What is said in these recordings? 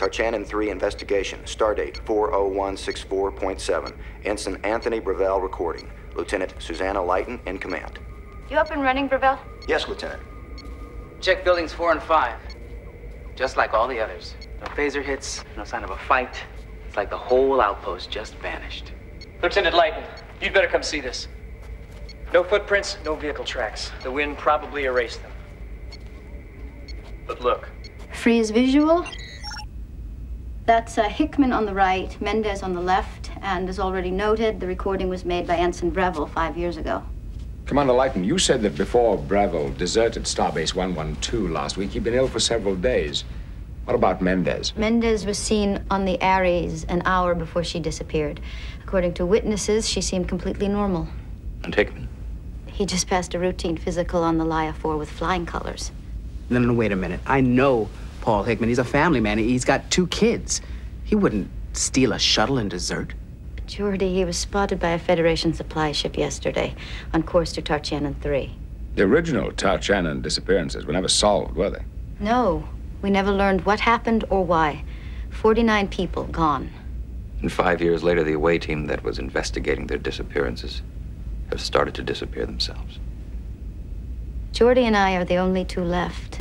Tarchanin 3 investigation. Stardate 40164.7. Ensign Anthony Brevell recording. Lieutenant Susanna Lighton in command. You up and running, Brevell? Yes, Lieutenant. Check buildings 4 and 5. Just like all the others. No phaser hits, no sign of a fight. It's like the whole outpost just vanished. Lieutenant Lighton, you'd better come see this. No footprints, no vehicle tracks. The wind probably erased them. But look. Freeze visual. That's Hickman on the right, Mendez on the left, and as already noted, the recording was made by Ensign Breville 5 years ago. Commander Lighton, you said that before Breville deserted Starbase 112 last week, he'd been ill for several days. What about Mendez? Mendez was seen on the Ares an hour before she disappeared. According to witnesses, she seemed completely normal. And Hickman? He just passed a routine physical on the Laia 4 with flying colors. No, wait a minute. I know Paul Hickman. He's a family man. He's got 2 kids. He wouldn't steal a shuttle and desert. Geordi, he was spotted by a Federation supply ship yesterday on course to Tarchanin 3. The original Tarchanin disappearances were never solved, were they? No. We never learned what happened or why. 49 people gone. And 5 years later, the away team that was investigating their disappearances have started to disappear themselves. Geordi and I are the only 2 left.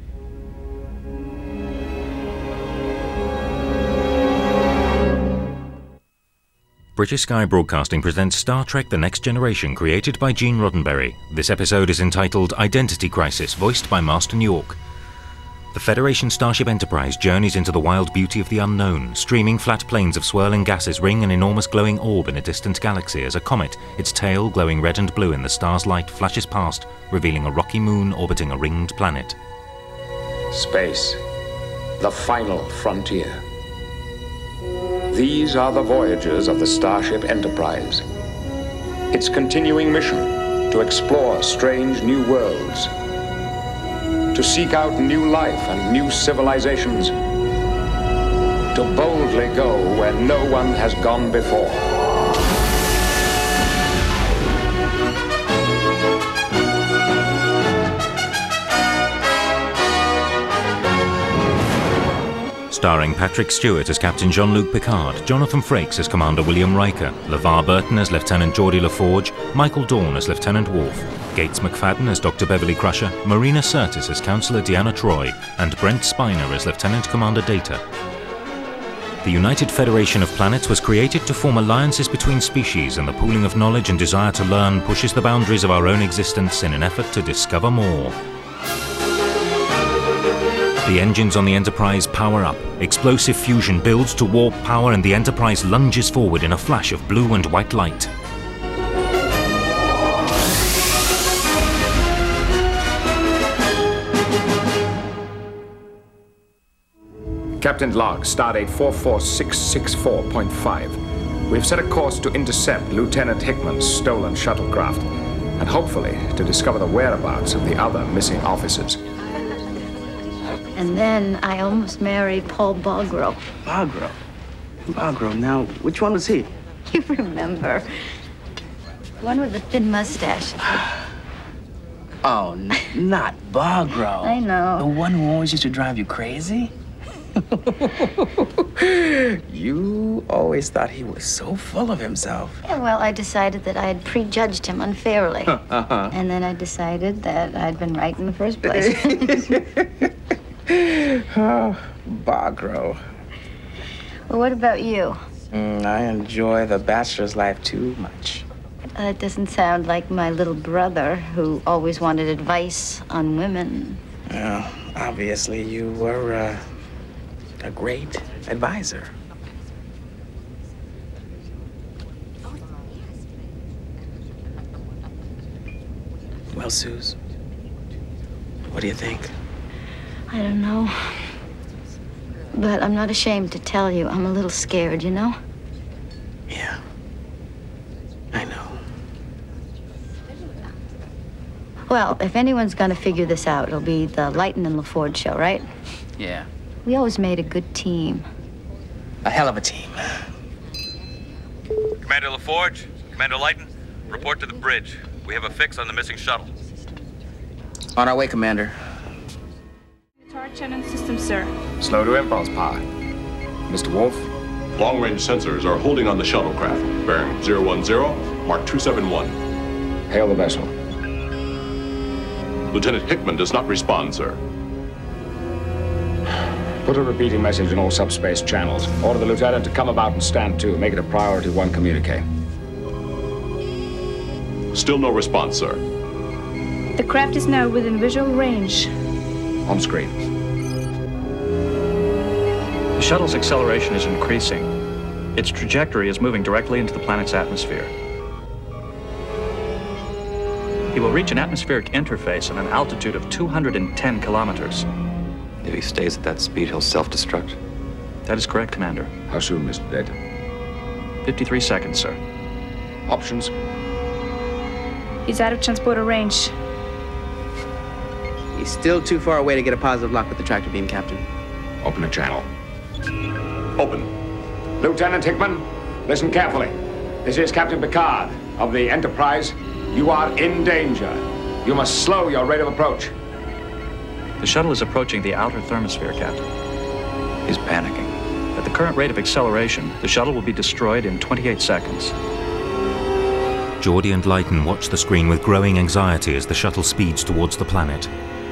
British Sky Broadcasting presents Star Trek The Next Generation, created by Gene Roddenberry. This episode is entitled Identity Crisis, voiced by Marston York. The Federation Starship Enterprise journeys into the wild beauty of the unknown. Streaming flat plains of swirling gases ring an enormous glowing orb in a distant galaxy as a comet, its tail glowing red and blue in the star's light, flashes past, revealing a rocky moon orbiting a ringed planet. Space, the final frontier. These are the voyages of the Starship Enterprise. Its continuing mission to explore strange new worlds, to seek out new life and new civilizations, to boldly go where no one has gone before. Starring Patrick Stewart as Captain Jean-Luc Picard, Jonathan Frakes as Commander William Riker, LeVar Burton as Lieutenant Geordi LaForge, Michael Dorn as Lieutenant Worf, Gates McFadden as Dr. Beverly Crusher, Marina Sirtis as Counselor Deanna Troi, and Brent Spiner as Lieutenant Commander Data. The United Federation of Planets was created to form alliances between species, and the pooling of knowledge and desire to learn pushes the boundaries of our own existence in an effort to discover more. The engines on the Enterprise power up. Explosive fusion builds to warp power, and the Enterprise lunges forward in a flash of blue and white light. Captain Log, Stardate 44664.5. We've set a course to intercept Lieutenant Hickman's stolen shuttlecraft, and hopefully to discover the whereabouts of the other missing officers. And then I almost married Paul Bogro. Bogro. Now, which one was he? You remember. One with the thin mustache. Oh, not Bogro. I know. The one who always used to drive you crazy? You always thought he was so full of himself. Yeah, well, I decided that I had prejudged him unfairly. And then I decided that I'd been right in the first place. Oh, Bogro. Well, what about you? I enjoy the bachelor's life too much. It doesn't sound like my little brother, who always wanted advice on women. Well, obviously you were a great advisor. Well, Suze, what do you think? I don't know. But I'm not ashamed to tell you, I'm a little scared, you know? Yeah, I know. Well, if anyone's gonna figure this out, it'll be the Lighton and LaForge show, right? Yeah. We always made a good team. A hell of a team. Commander LaForge, Commander Lighton, report to the bridge. We have a fix on the missing shuttle. On our way, Commander. Tarchanin system, sir. Slow to impulse power. Mr. Wolf. Long-range sensors are holding on the shuttlecraft. Bearing 010, Mark 271. Hail the vessel. Lieutenant Hickman does not respond, sir. Put a repeating message in all subspace channels. Order the lieutenant to come about and stand to. Make it a priority 1 communique. Still no response, sir. The craft is now within visual range. On screen. The shuttle's acceleration is increasing. Its trajectory is moving directly into the planet's atmosphere. He will reach an atmospheric interface at an altitude of 210 kilometers. If he stays at that speed, he'll self-destruct. That is correct, Commander. How soon, Mr. Data? 53 seconds, sir. Options? He's out of transporter range. He's still too far away to get a positive lock with the tractor beam, Captain. Open a channel. Open. Lieutenant Hickman, listen carefully. This is Captain Picard of the Enterprise. You are in danger. You must slow your rate of approach. The shuttle is approaching the outer thermosphere, Captain. He's panicking. At the current rate of acceleration, the shuttle will be destroyed in 28 seconds. Geordi and Leighton watch the screen with growing anxiety as the shuttle speeds towards the planet.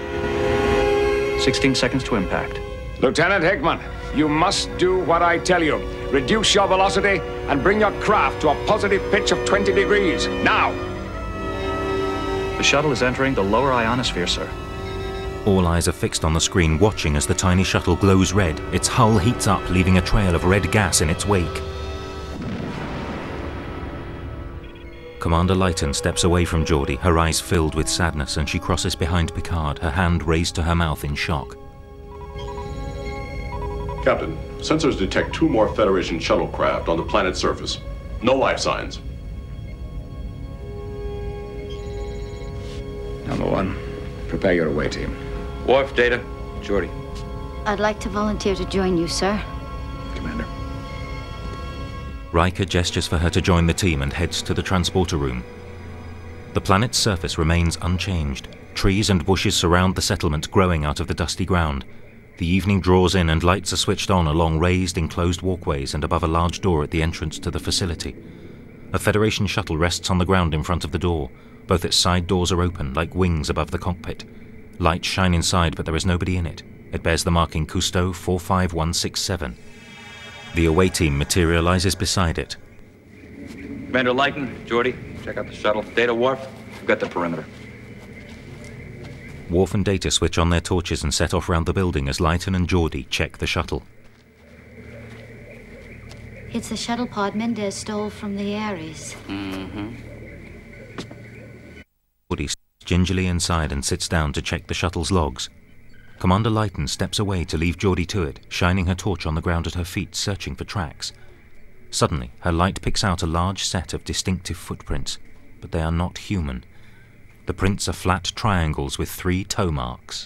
16 seconds to impact. Lieutenant Hickman, you must do what I tell you. Reduce your velocity and bring your craft to a positive pitch of 20 degrees. Now! The shuttle is entering the lower ionosphere, sir. All eyes are fixed on the screen, watching as the tiny shuttle glows red. Its hull heats up, leaving a trail of red gas in its wake. Commander Leighton steps away from Geordi, her eyes filled with sadness, and she crosses behind Picard, her hand raised to her mouth in shock. Captain, sensors detect 2 more Federation shuttlecraft on the planet's surface. No life signs. Number 1, prepare your away team. Worf, Data. Geordi. I'd like to volunteer to join you, sir. Commander. Riker gestures for her to join the team and heads to the transporter room. The planet's surface remains unchanged. Trees and bushes surround the settlement, growing out of the dusty ground. The evening draws in and lights are switched on along raised, enclosed walkways and above a large door at the entrance to the facility. A Federation shuttle rests on the ground in front of the door. Both its side doors are open, like wings above the cockpit. Lights shine inside, but there is nobody in it. It bears the marking Cousteau 45167. The away team materializes beside it. Commander Leighton, Geordi, check out the shuttle. Data, Worf, we've got the perimeter. Worf and Data switch on their torches and set off round the building as Leighton and Geordi check the shuttle. It's the shuttle pod Mendez stole from the Ares. Geordi steps gingerly inside and sits down to check the shuttle's logs. Commander Leighton steps away to leave Geordi to it, shining her torch on the ground at her feet, searching for tracks. Suddenly, her light picks out a large set of distinctive footprints, but they are not human. The prints are flat triangles with 3 toe marks.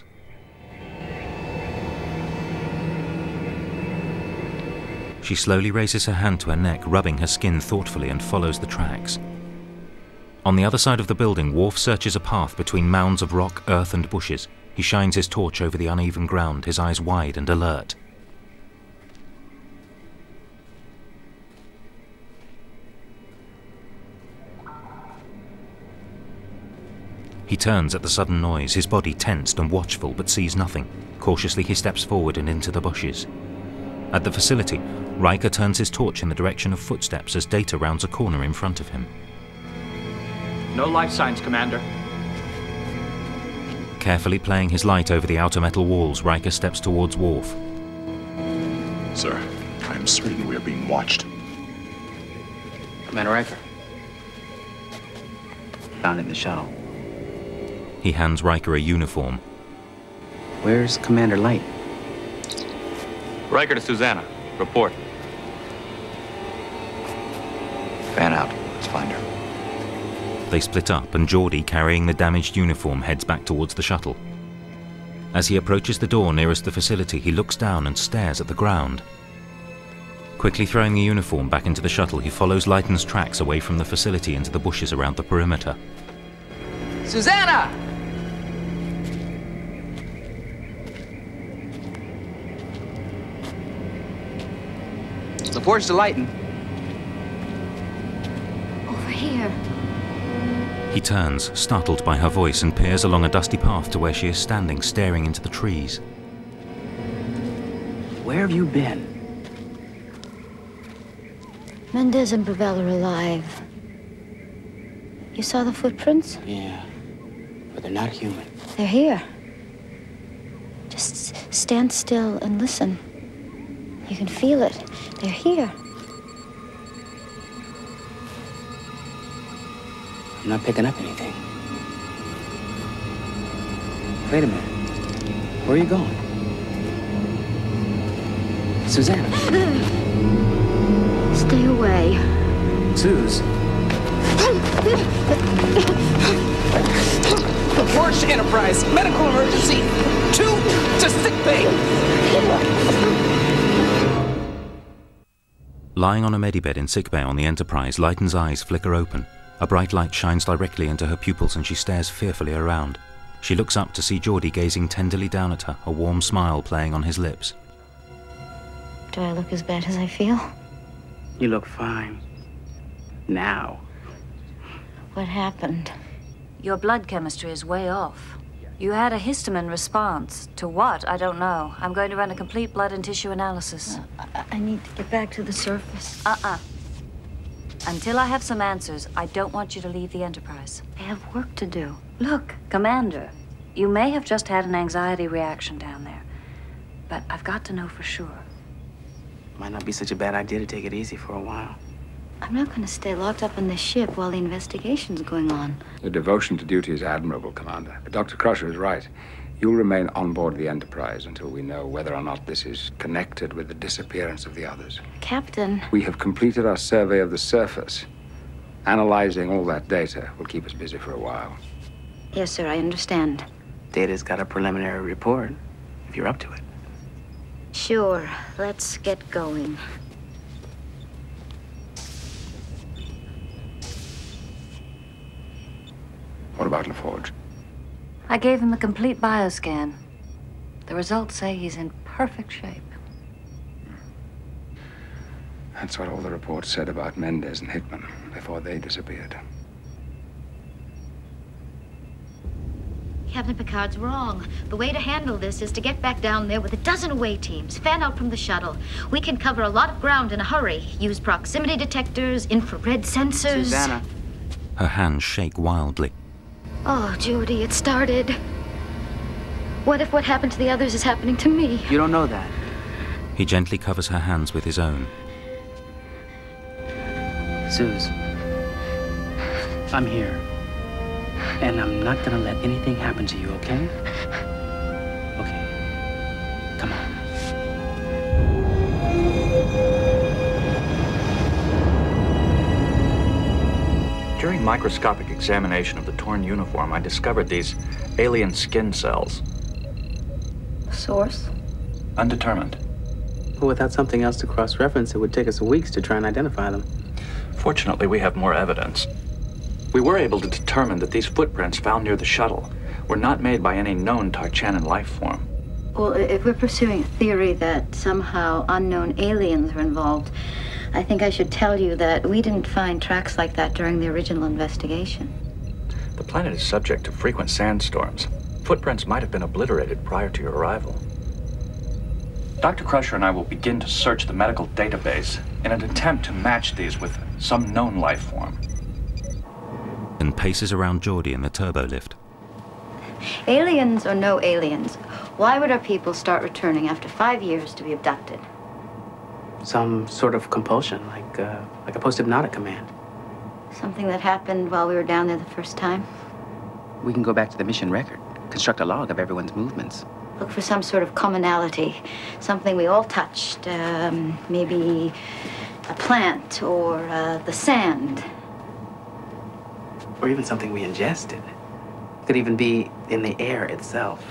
She slowly raises her hand to her neck, rubbing her skin thoughtfully, and follows the tracks. On the other side of the building, Worf searches a path between mounds of rock, earth and bushes. He shines his torch over the uneven ground, his eyes wide and alert. He turns at the sudden noise, his body tensed and watchful, but sees nothing. Cautiously, he steps forward and into the bushes. At the facility, Riker turns his torch in the direction of footsteps as Data rounds a corner in front of him. No life signs, Commander. Carefully playing his light over the outer metal walls, Riker steps towards Worf. Sir, I am certain we are being watched. Commander Riker. Found in the shuttle. He hands Riker a uniform. Where's Commander Light? Riker to Susanna. Report. Fan out. Let's find her. They split up, and Geordi, carrying the damaged uniform, heads back towards the shuttle. As he approaches the door nearest the facility, he looks down and stares at the ground. Quickly throwing the uniform back into the shuttle, he follows Leighton's tracks away from the facility into the bushes around the perimeter. Susanna! Forge to Lighten. Over here. He turns, startled by her voice, and peers along a dusty path to where she is standing, staring into the trees. Where have you been? Mendez and Brevel are alive. You saw the footprints? Yeah, but they're not human. They're here. Just stand still and listen. You can feel it. They're here. I'm not picking up anything. Wait a minute. Where are you going? Susanna. Stay away. Suze. The Forge to Enterprise. Medical emergency. 2 to sick bay. Lying on a medibed in sickbay on the Enterprise, Lighten's eyes flicker open. A bright light shines directly into her pupils and she stares fearfully around. She looks up to see Geordi gazing tenderly down at her, a warm smile playing on his lips. Do I look as bad as I feel? You look fine. Now. What happened? Your blood chemistry is way off. You had a histamine response. To what? I don't know. I'm going to run a complete blood and tissue analysis. I need to get back to the surface. Until I have some answers, I don't want you to leave the Enterprise. I have work to do. Look, Commander, you may have just had an anxiety reaction down there, but I've got to know for sure. Might not be such a bad idea to take it easy for a while. I'm not going to stay locked up in this ship while the investigation's going on. Your devotion to duty is admirable, Commander. But Dr. Crusher is right. You'll remain on board the Enterprise until we know whether or not this is connected with the disappearance of the others. Captain. We have completed our survey of the surface. Analyzing all that data will keep us busy for a while. Yes, sir, I understand. Data's got a preliminary report, if you're up to it. Sure, let's get going. What about LaForge? I gave him a complete bioscan. The results say he's in perfect shape. That's what all the reports said about Mendez and Hickman before they disappeared. Captain Picard's wrong. The way to handle this is to get back down there with a dozen away teams. Fan out from the shuttle. We can cover a lot of ground in a hurry. Use proximity detectors, infrared sensors. Susanna. Her hands shake wildly. Oh, Geordi, it started. What if what happened to the others is happening to me? You don't know that. He gently covers her hands with his own. Suze, I'm here. And I'm not gonna let anything happen to you, okay? Okay. Come on. During microscopic examination of the torn uniform, I discovered these alien skin cells. Source? Undetermined. Well, without something else to cross-reference, it would take us weeks to try and identify them. Fortunately, we have more evidence. We were able to determine that these footprints found near the shuttle were not made by any known Tarchanan life form. Well, if we're pursuing a theory that somehow unknown aliens are involved, I think I should tell you that we didn't find tracks like that during the original investigation. The planet is subject to frequent sandstorms. Footprints might have been obliterated prior to your arrival. Dr. Crusher and I will begin to search the medical database in an attempt to match these with some known life form. And paces around Geordi in the turbo lift. Aliens or no aliens, why would our people start returning after 5 years to be abducted? Some sort of compulsion, like a post-hypnotic command. Something that happened while we were down there the first time? We can go back to the mission record, construct a log of everyone's movements. Look for some sort of commonality, something we all touched, maybe a plant or the sand. Or even something we ingested. Could even be in the air itself.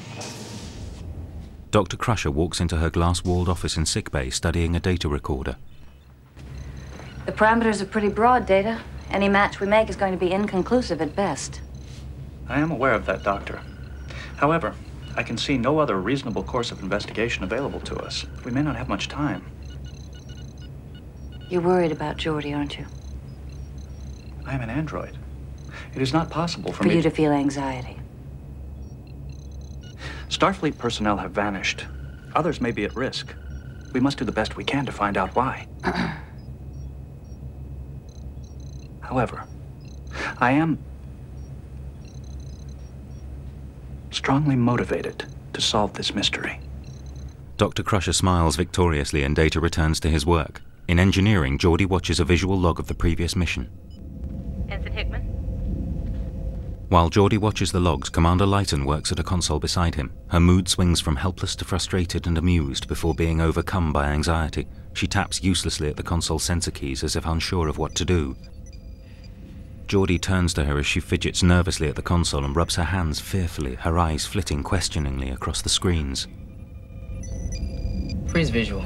Dr. Crusher walks into her glass-walled office in sickbay, studying a data recorder. The parameters are pretty broad, Data. Any match we make is going to be inconclusive at best. I am aware of that, Doctor. However, I can see no other reasonable course of investigation available to us. We may not have much time. You're worried about Geordi, aren't you? I am an android. It is not possible for For me you to feel anxiety. Starfleet personnel have vanished. Others may be at risk. We must do the best we can to find out why. However, I am strongly motivated to solve this mystery. Dr. Crusher smiles victoriously and Data returns to his work. In engineering, Geordi watches a visual log of the previous mission. Ensign Hickman? While Geordi watches the logs, Commander Lighton works at a console beside him. Her mood swings from helpless to frustrated and amused before being overcome by anxiety. She taps uselessly at the console sensor keys as if unsure of what to do. Geordi turns to her as she fidgets nervously at the console and rubs her hands fearfully, her eyes flitting questioningly across the screens. Freeze visual.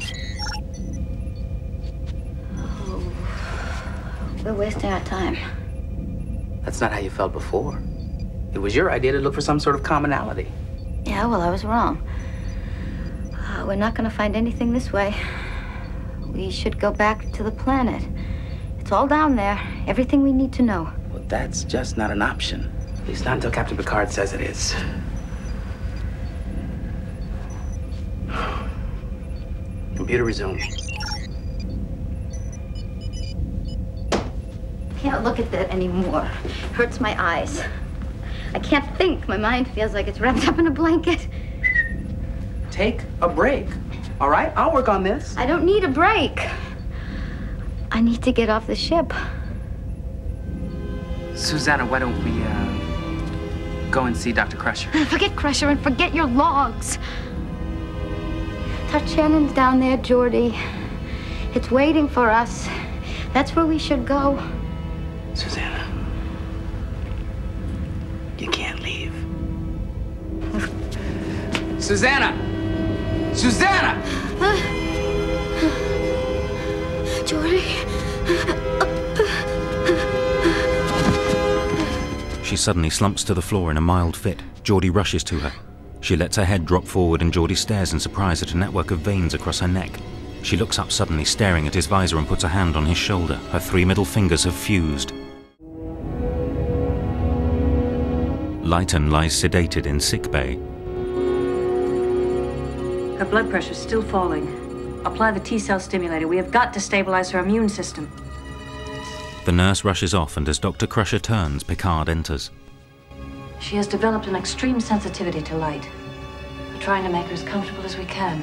Oh, we're wasting our time. That's not how you felt before. It was your idea to look for some sort of commonality. Yeah, well, I was wrong. We're not going to find anything this way. We should go back to the planet. It's all down there. Everything we need to know. Well, that's just not an option. At least not until Captain Picard says it is. Computer resume. Can't look at that anymore. Hurts my eyes. I can't think. My mind feels like it's wrapped up in a blanket. Take a break. All right? I'll work on this. I don't need a break. I need to get off the ship. Susanna, why don't we, go and see Dr. Crusher? Forget Crusher and forget your logs. Tarchanan's down there, Geordi. It's waiting for us. That's where we should go. Susanna, you can't leave. Susanna! Susanna! Geordi. She suddenly slumps to the floor in a mild fit. Geordi rushes to her. She lets her head drop forward and Geordi stares in surprise at a network of veins across her neck. She looks up suddenly, staring at his visor, and puts a hand on his shoulder. Her 3 middle fingers have fused. Lighton lies sedated in sickbay. Her blood pressure's still falling. Apply the T-cell stimulator. We have got to stabilize her immune system. The nurse rushes off, and as Dr. Crusher turns, Picard enters. She has developed an extreme sensitivity to light. We're trying to make her as comfortable as we can.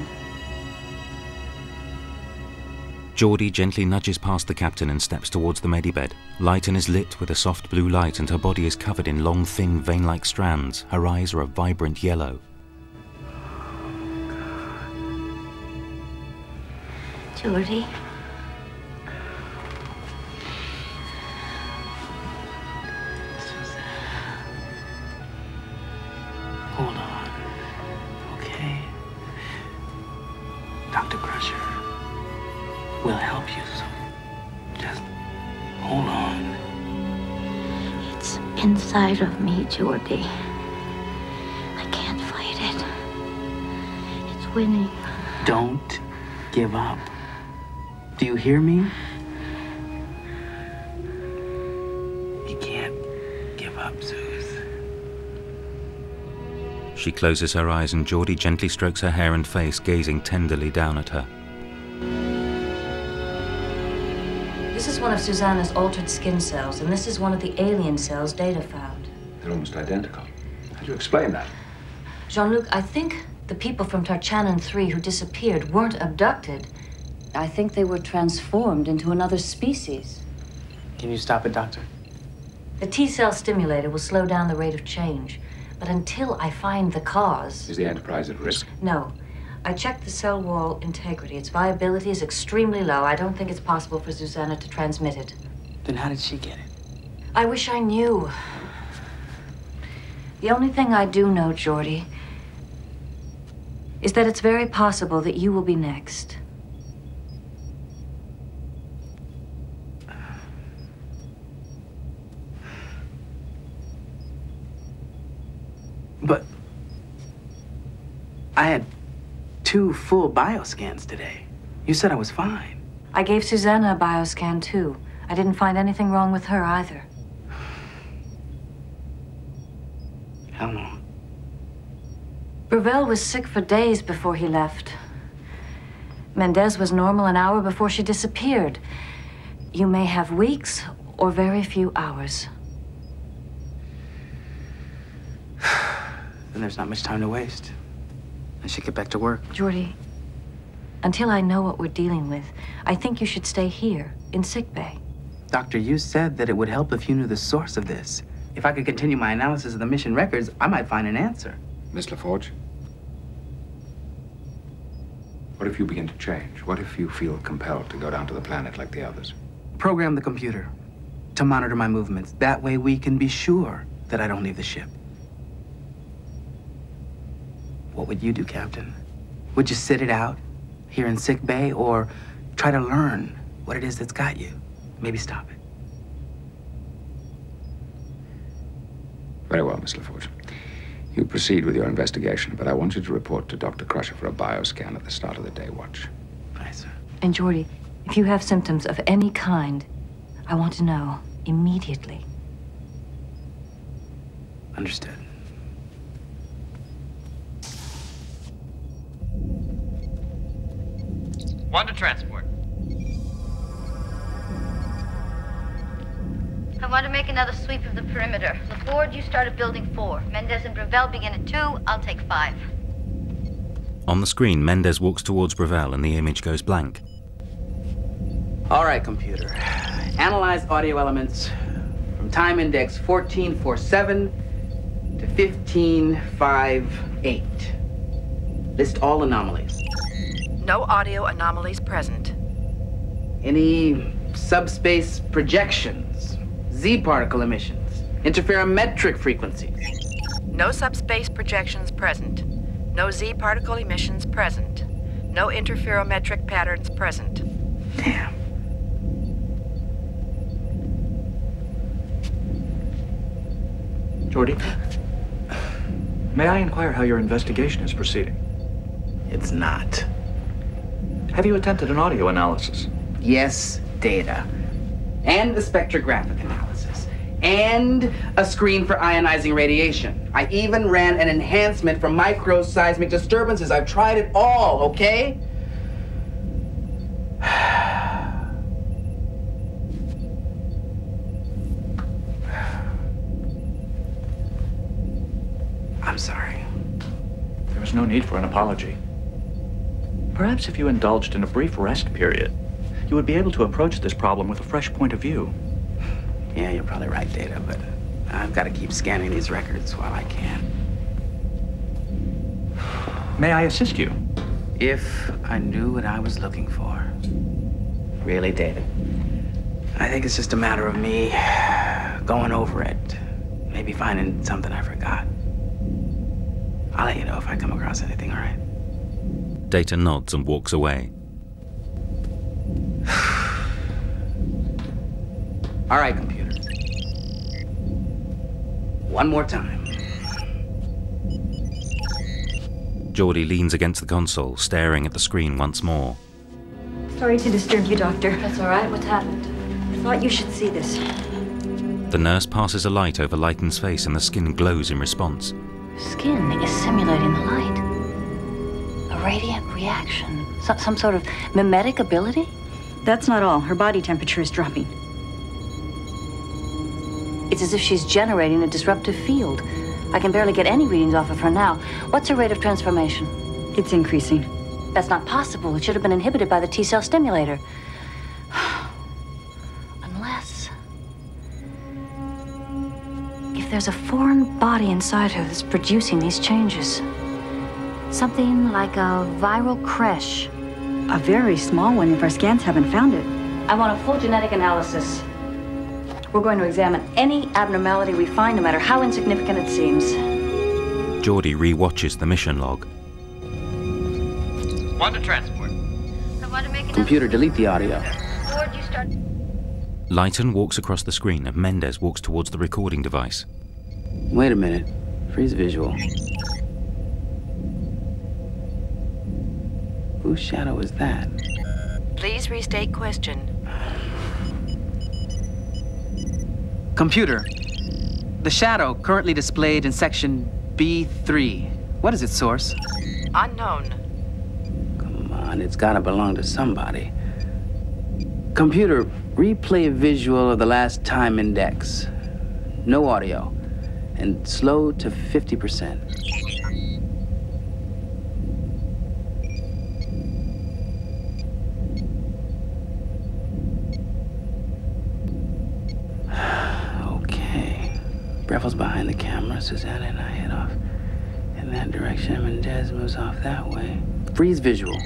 Geordi gently nudges past the captain and steps towards the medibed. Lighton is lit with a soft blue light and her body is covered in long, thin, vein-like strands. Her eyes are a vibrant yellow. Geordi. Hold on. Okay? Dr. Crusher will help you. So just hold on. It's inside of me, Geordi. I can't fight it. It's winning. Don't give up. Do you hear me? You can't give up, Zeus. She closes her eyes and Geordi gently strokes her hair and face, gazing tenderly down at her. This is one of Susanna's altered skin cells, and this is one of the alien cells Data found. They're almost identical. How do you explain that? Jean-Luc, I think the people from Tarchanan 3 who disappeared weren't abducted. I think they were transformed into another species. Can you stop it, Doctor? The T-cell stimulator will slow down the rate of change. But until I find the cause... Is the Enterprise at risk? No. I checked the cell wall integrity. Its viability is extremely low. I don't think it's possible for Susanna to transmit it. Then how did she get it? I wish I knew. The only thing I do know, Geordi, is that it's very possible that you will be next. But I had 2 full bioscans today. You said I was fine. I gave Susanna a bioscan, too. I didn't find anything wrong with her either. Hell no. Gravel was sick for days before he left. Mendez was normal an hour before she disappeared. You may have weeks or very few hours. Then there's not much time to waste. I should get back to work. Jordi, until I know what we're dealing with, I think you should stay here, in sickbay. Doctor, you said that it would help if you knew the source of this. If I could continue my analysis of the mission records, I might find an answer. Miss LaForge? What if you begin to change? What if you feel compelled to go down to the planet like the others? Program the computer to monitor my movements. That way we can be sure that I don't leave the ship. What would you do, Captain? Would you sit it out here in sick bay or try to learn what it is that's got you? Maybe stop it. Very well, Miss LaForge. You proceed with your investigation, but I want you to report to Dr. Crusher for a bioscan at the start of the day watch. Aye, sir. And Jordi, if you have symptoms of any kind, I want to know immediately. Understood. One to transport. I want to make another sweep of the perimeter. LaForge, you start at building 4. Mendez and Gravel begin at 2. I'll take 5. On the screen, Mendez walks towards Gravel and the image goes blank. All right, computer. Analyze audio elements from time index 1447 to 1558. List all anomalies. No audio anomalies present. Any subspace projections, Z-particle emissions, interferometric frequencies. No subspace projections present. No Z-particle emissions present. No interferometric patterns present. Damn. Jordi, may I inquire how your investigation is proceeding? It's not. Have you attempted an audio analysis? Yes, data. And a spectrographic analysis. And a screen for ionizing radiation. I even ran an enhancement for microseismic disturbances. I've tried it all, okay? I'm sorry. There was no need for an apology. Perhaps if you indulged in a brief rest period, you would be able to approach this problem with a fresh point of view. Yeah, you're probably right, Data, but I've got to keep scanning these records while I can. May I assist you? If I knew what I was looking for. Really, Data? I think it's just a matter of me going over it. Maybe finding something I forgot. I'll let you know if I come across anything, all right? Data nods and walks away. All right, computer. One more time. Jordi leans against the console, staring at the screen once more. Sorry to disturb you, Doctor. That's all right. What's happened? I thought you should see this. The nurse passes a light over Lighton's face and the skin glows in response. Skin is simulating the light. A radiant reaction. Some sort of mimetic ability? That's not all. Her body temperature is dropping. It's as if she's generating a disruptive field. I can barely get any readings off of her now. What's her rate of transformation? It's increasing. That's not possible. It should have been inhibited by the T-cell stimulator. Unless... if there's a foreign body inside her that's producing these changes. Something like a viral creche. A very small one if our scans haven't found it. I want a full genetic analysis. We're going to examine any abnormality we find, no matter how insignificant it seems. Jordi re-watches the mission log. One to transport. I want to make Computer, delete the audio. LaForge, you start. Lighton walks across the screen and Mendez walks towards the recording device. Wait a minute. Freeze visual. Whose shadow is that? Please restate question. Computer, the shadow currently displayed in section B3. What is its source? Unknown. Come on, it's gotta belong to somebody. Computer, replay a visual of the last time index. No audio. And slow to 50%. Okay. Breville's behind the camera. Susanna and I head off in that direction. Mendez moves off that way. Freeze visual.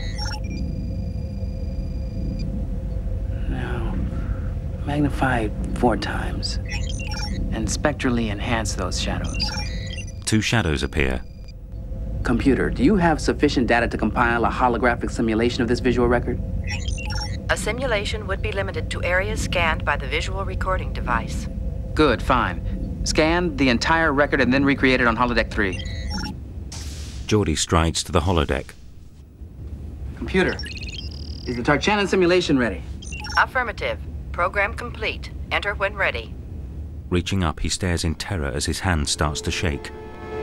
Now, magnify 4 times. And spectrally enhance those shadows. 2 shadows appear. Computer, do you have sufficient data to compile a holographic simulation of this visual record? A simulation would be limited to areas scanned by the visual recording device. Good, fine. Scan the entire record and then recreate it on holodeck 3. Geordi strides to the holodeck. Computer, is the Tarchanan simulation ready? Affirmative. Program complete. Enter when ready. Reaching up, he stares in terror as his hand starts to shake.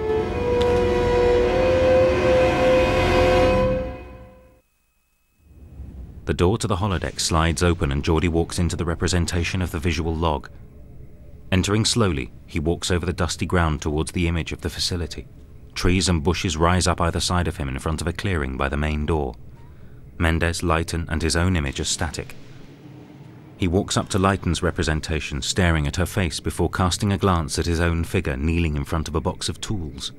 The door to the holodeck slides open and Geordi walks into the representation of the visual log. Entering slowly, he walks over the dusty ground towards the image of the facility. Trees and bushes rise up either side of him in front of a clearing by the main door. Mendez, Leighton, and his own image are static. He walks up to Leighton's representation, staring at her face before casting a glance at his own figure kneeling in front of a box of tools.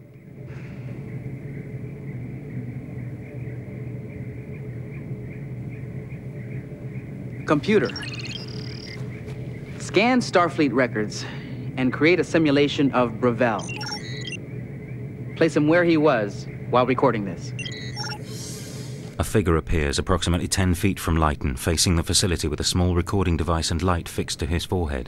Computer, scan Starfleet records and create a simulation of Breville. Place him where he was while recording this. A figure appears approximately 10 feet from Leighton, facing the facility with a small recording device and light fixed to his forehead.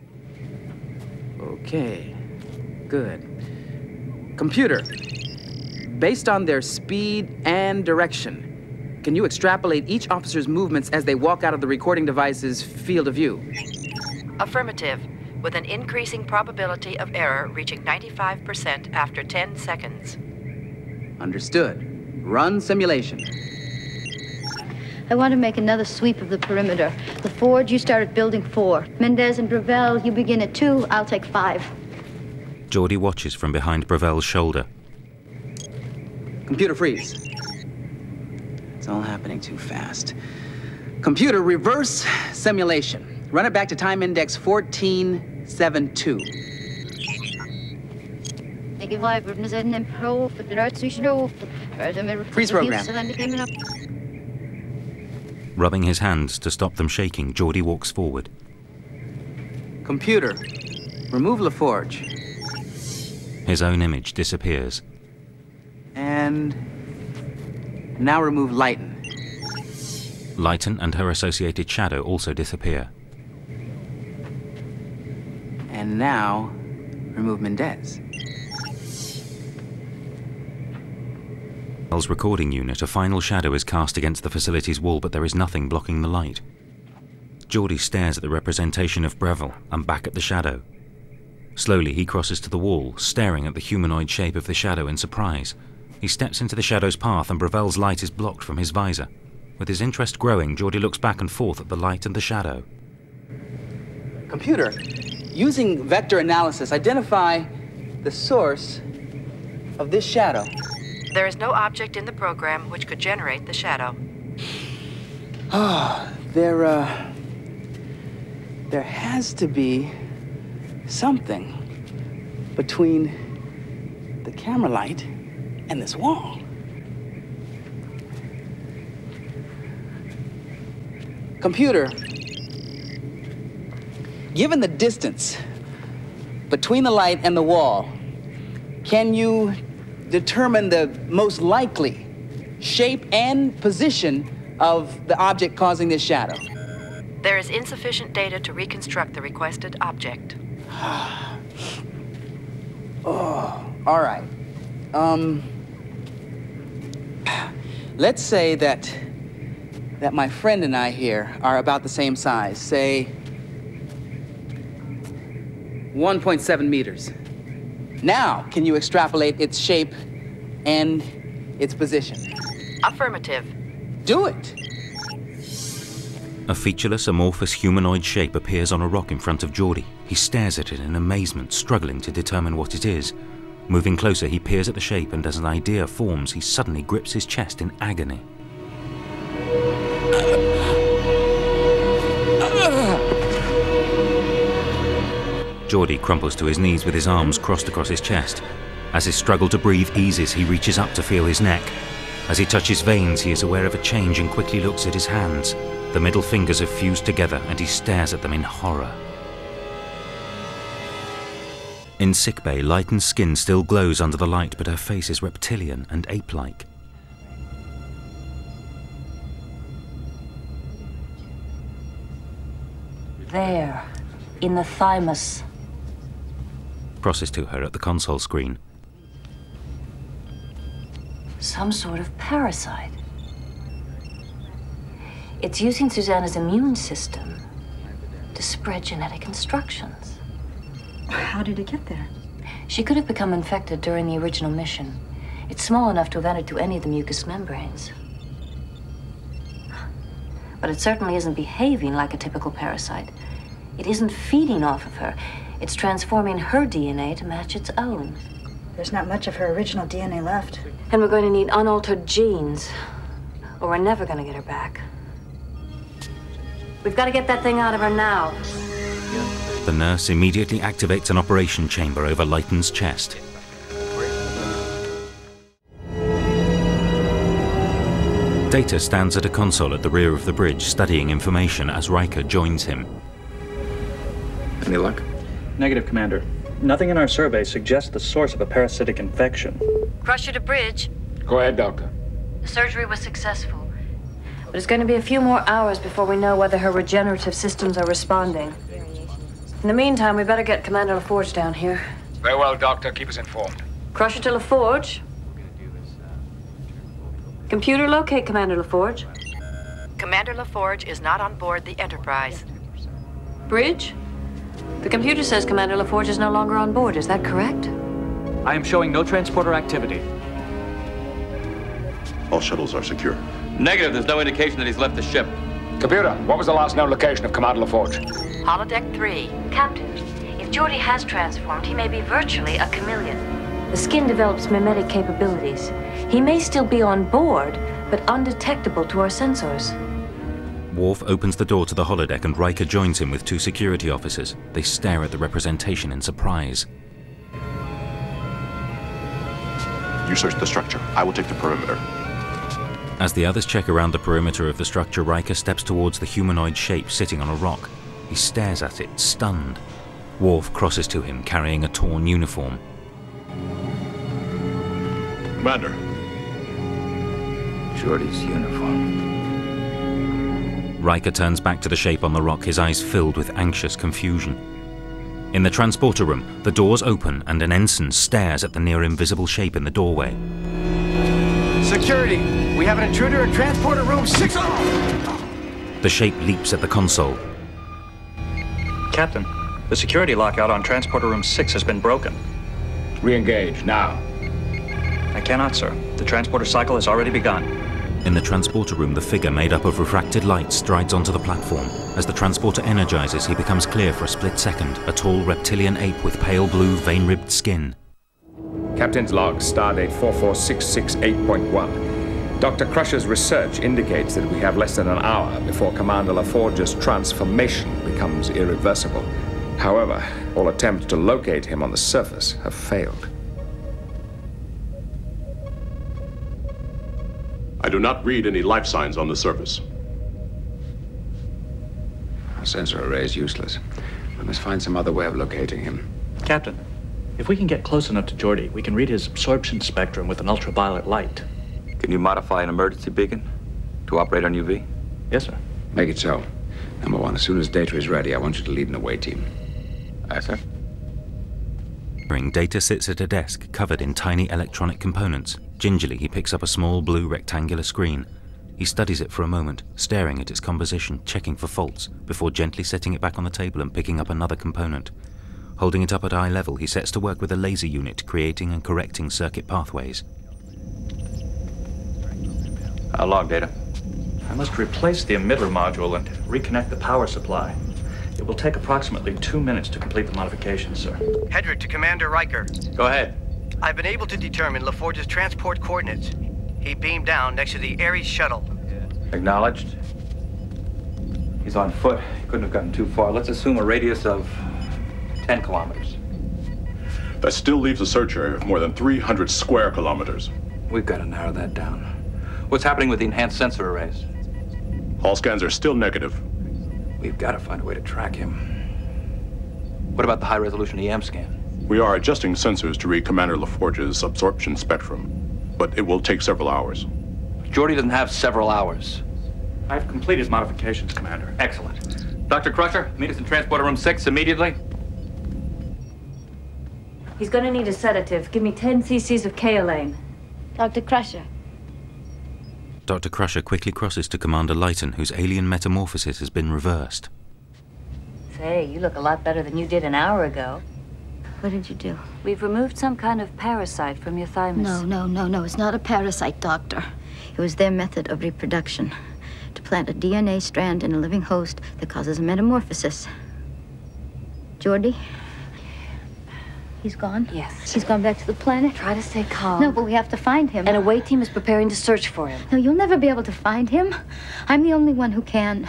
Okay, good. Computer, based on their speed and direction, can you extrapolate each officer's movements as they walk out of the recording device's field of view? Affirmative, with an increasing probability of error reaching 95% after 10 seconds. Understood. Run simulation. I want to make another sweep of the perimeter. LaForge, you start at building 4. Mendez and Breville, you begin at 2. I'll take 5. Geordi watches from behind Breville's shoulder. Computer freeze. It's all happening too fast. Computer, reverse simulation. Run it back to time index 1472. Freeze program. Rubbing his hands to stop them shaking, Geordi walks forward. Computer, remove LaForge. His own image disappears. And now remove Leighton. Leighton and her associated shadow also disappear. And now remove Mendez. Recording unit, a final shadow is cast against the facility's wall, but there is nothing blocking the light. Geordi stares at the representation of Breville and back at the shadow. Slowly, he crosses to the wall, staring at the humanoid shape of the shadow in surprise. He steps into the shadow's path and Breville's light is blocked from his visor. With his interest growing, Geordi looks back and forth at the light and the shadow. Computer, using vector analysis, identify the source of this shadow. There is no object in the program which could generate the shadow. There has to be something between the camera light and this wall. Computer, given the distance between the light and the wall, can you determine the most likely shape and position of the object causing this shadow? There is insufficient data to reconstruct the requested object. Oh, all right. Let's say that that my friend and I here are about the same size, say 1.7 meters. Now, can you extrapolate its shape and its position? Affirmative. Do it! A featureless, amorphous humanoid shape appears on a rock in front of Geordi. He stares at it in amazement, struggling to determine what it is. Moving closer, he peers at the shape, and as an idea forms, he suddenly grips his chest in agony. Geordi crumples to his knees with his arms crossed across his chest. As his struggle to breathe eases, he reaches up to feel his neck. As he touches veins, he is aware of a change and quickly looks at his hands. The middle fingers have fused together, and he stares at them in horror. In sickbay, Lighten's skin still glows under the light, but her face is reptilian and ape-like. There, in the thymus. Crosses to her at the console screen. Some sort of parasite. It's using Susanna's immune system to spread genetic instructions. How did it get there? She could have become infected during the original mission. It's small enough to have entered through any of the mucous membranes. But it certainly isn't behaving like a typical parasite. It isn't feeding off of her. It's transforming her DNA to match its own. There's not much of her original DNA left. And we're going to need unaltered genes, or we're never going to get her back. We've got to get that thing out of her now. The nurse immediately activates an operation chamber over Lighten's chest. Data stands at a console at the rear of the bridge, studying information as Riker joins him. Any luck? Negative, Commander. Nothing in our survey suggests the source of a parasitic infection. Crusher to bridge. Go ahead, Doctor. The surgery was successful. But it's going to be a few more hours before we know whether her regenerative systems are responding. In the meantime, we better get Commander LaForge down here. Very well, Doctor. Keep us informed. Crusher to LaForge. Computer, locate Commander LaForge. Commander LaForge is not on board the Enterprise. Bridge? The computer says Commander LaForge is no longer on board. Is that correct? I am showing no transporter activity. All shuttles are secure. Negative. There's no indication that he's left the ship. Computer, what was the last known location of Commander LaForge? Holodeck 3. Captain, if Geordi has transformed, he may be virtually a chameleon. The skin develops mimetic capabilities. He may still be on board, but undetectable to our sensors. Worf opens the door to the holodeck and Riker joins him with two security officers. They stare at the representation in surprise. You search the structure. I will take the perimeter. As the others check around the perimeter of the structure, Riker steps towards the humanoid shape sitting on a rock. He stares at it, stunned. Worf crosses to him, carrying a torn uniform. Commander. Geordi's uniform. Riker turns back to the shape on the rock, his eyes filled with anxious confusion. In the transporter room, the doors open and an ensign stares at the near-invisible shape in the doorway. Security! We have an intruder in transporter room 6. The shape leaps at the console. Captain, the security lockout on transporter room 6 has been broken. Re-engage, now. I cannot, sir. The transporter cycle has already begun. In the transporter room, the figure made up of refracted light strides onto the platform. As the transporter energizes, he becomes clear for a split second, a tall reptilian ape with pale blue, vein-ribbed skin. Captain's log, stardate 44668.1. Dr. Crusher's research indicates that we have less than an hour before Commander LaForge's transformation becomes irreversible. However, all attempts to locate him on the surface have failed. I do not read any life signs on the surface. Our sensor array is useless. We must find some other way of locating him. Captain, if we can get close enough to Geordi, we can read his absorption spectrum with an ultraviolet light. Can you modify an emergency beacon to operate on UV? Yes, sir. Make it so. Number one, as soon as Data is ready, I want you to lead an away team. Aye, sir. Data sits at a desk covered in tiny electronic components. Gingerly, he picks up a small blue rectangular screen. He studies it for a moment, staring at its composition, checking for faults, before gently setting it back on the table and picking up another component. Holding it up at eye level, he sets to work with a laser unit, creating and correcting circuit pathways. Log data. I must replace the emitter module and reconnect the power supply. It will take approximately 2 minutes to complete the modifications, sir. Hedrick to Commander Riker. Go ahead. I've been able to determine LaForge's transport coordinates. He beamed down next to the Ares shuttle. Acknowledged. He's on foot. He couldn't have gotten too far. Let's assume a radius of 10 kilometers. That still leaves a search area of more than 300 square kilometers. We've got to narrow that down. What's happening with the enhanced sensor arrays? All scans are still negative. We've got to find a way to track him. What about the high-resolution EM scan? We are adjusting sensors to read Commander LaForge's absorption spectrum, but it will take several hours. Geordi doesn't have several hours. I've completed modifications, Commander. Excellent. Dr. Crusher, meet us in Transporter Room 6 immediately. He's gonna need a sedative. Give me 10 cc's of Kaolane. Dr. Crusher. Dr. Crusher quickly crosses to Commander Lighton, whose alien metamorphosis has been reversed. Say, you look a lot better than you did an hour ago. What did you do? We've removed some kind of parasite from your thymus. No. It's not a parasite, Doctor. It was their method of reproduction. To plant a DNA strand in a living host that causes a metamorphosis. Geordi? He's gone? Yes. He's gone back to the planet? Try to stay calm. No, but we have to find him. An away team is preparing to search for him. No, you'll never be able to find him. I'm the only one who can.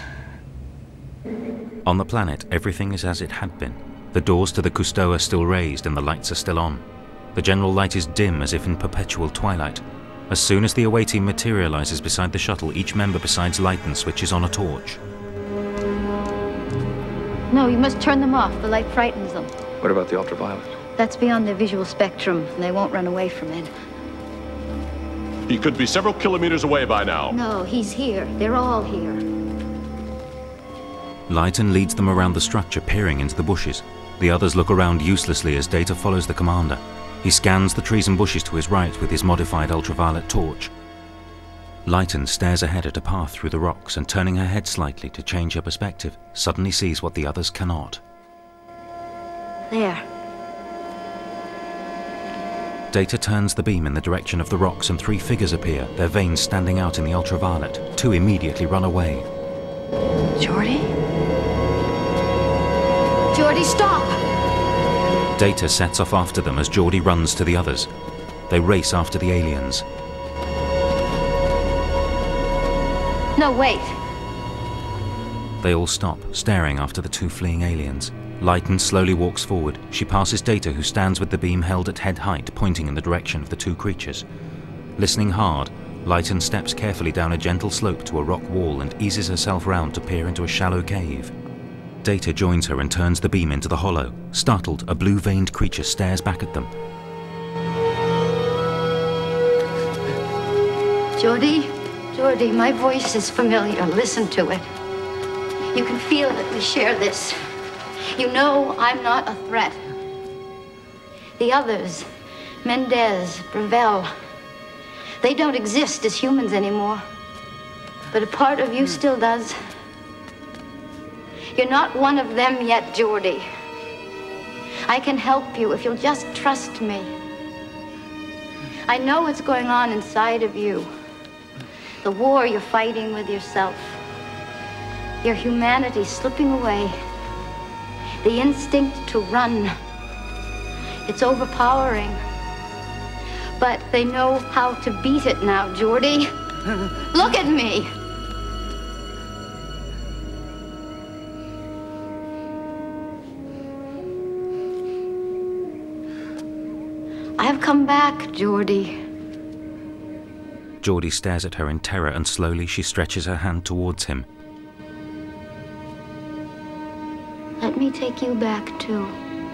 On the planet, everything is as it had been. The doors to the Cousteau are still raised and the lights are still on. The general light is dim, as if in perpetual twilight. As soon as the away team materializes beside the shuttle, each member besides Lighton switches on a torch. No, you must turn them off. The light frightens them. What about the ultraviolet? That's beyond their visual spectrum, and they won't run away from it. He could be several kilometers away by now. No, he's here. They're all here. Lighton leads them around the structure, peering into the bushes. The others look around uselessly as Data follows the commander. He scans the trees and bushes to his right with his modified ultraviolet torch. Lighton stares ahead at a path through the rocks and, turning her head slightly to change her perspective, suddenly sees what the others cannot. There. Data turns the beam in the direction of the rocks and 3 figures appear, their veins standing out in the ultraviolet. 2 immediately run away. Geordi? Geordi, stop! Data sets off after them as Geordi runs to the others. They race after the aliens. No, wait. They all stop, staring after the 2 fleeing aliens. Lighton slowly walks forward. She passes Data, who stands with the beam held at head height, pointing in the direction of the 2 creatures. Listening hard, Lighton steps carefully down a gentle slope to a rock wall and eases herself round to peer into a shallow cave. Data joins her and turns the beam into the hollow. Startled, a blue-veined creature stares back at them. Geordi, my voice is familiar. Listen to it. You can feel that we share this. You know I'm not a threat. The others, Mendez, Gravel, they don't exist as humans anymore. But a part of you still does. You're not one of them yet, Geordi. I can help you if you'll just trust me. I know what's going on inside of you. The war you're fighting with yourself. Your humanity slipping away. The instinct to run. It's overpowering. But they know how to beat it now, Geordi. Look at me. I have come back, Geordi. Geordi stares at her in terror and slowly she stretches her hand towards him. Let me take you back, too.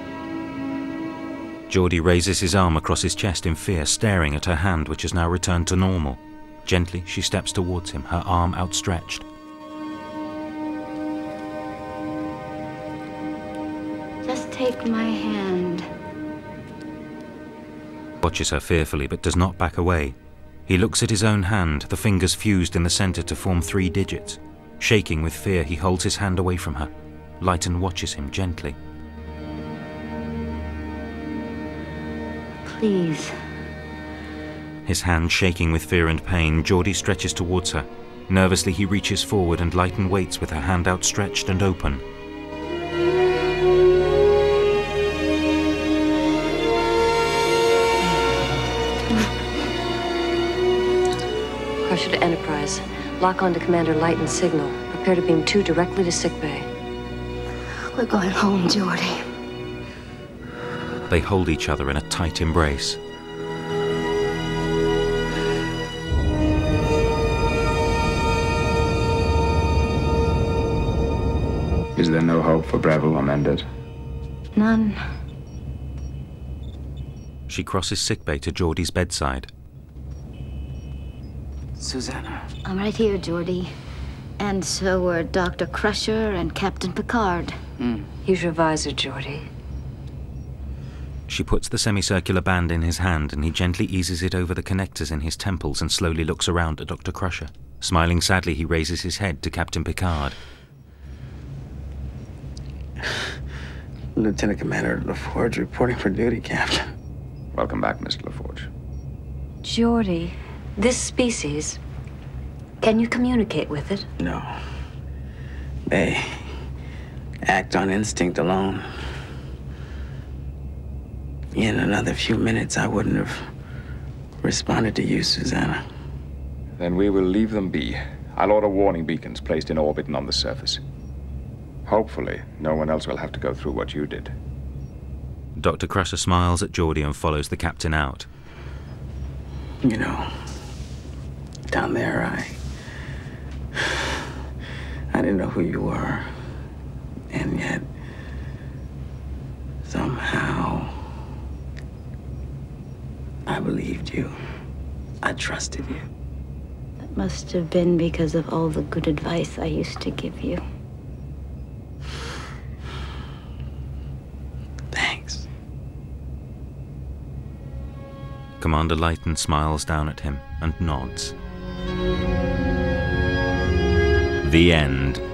Geordi raises his arm across his chest in fear, staring at her hand, which has now returned to normal. Gently, she steps towards him, her arm outstretched. Just take my hand. Watches her fearfully, but does not back away. He looks at his own hand, the fingers fused in the center to form 3 digits. Shaking with fear, he holds his hand away from her. Lighton watches him gently. Please. His hand shaking with fear and pain, Geordie stretches towards her. Nervously, he reaches forward and Lighton waits with her hand outstretched and open. Crusher to Enterprise. Lock on to Commander Lighton's signal. Prepare to beam 2 directly to sickbay. We're going home, Geordie. They hold each other in a tight embrace. Is there no hope for Breville or Mendez? None. She crosses sickbay to Geordie's bedside. Susanna. I'm right here, Geordie. And so were Dr. Crusher and Captain Picard. He's your visor, Geordie. She puts the semicircular band in his hand and he gently eases it over the connectors in his temples and slowly looks around at Dr. Crusher. Smiling sadly, he raises his head to Captain Picard. Lieutenant Commander LaForge reporting for duty, Captain. Welcome back, Mr. LaForge. Geordie, this species, can you communicate with it? No. They act on instinct alone. In another few minutes, I wouldn't have responded to you, Susanna. Then we will leave them be. I'll order warning beacons placed in orbit and on the surface. Hopefully, no one else will have to go through what you did. Dr. Crusher smiles at Geordie and follows the captain out. You know, down there, I didn't know who you were. And yet, somehow, I believed you. I trusted you. That must have been because of all the good advice I used to give you. Thanks. Commander Lighton smiles down at him and nods. The end.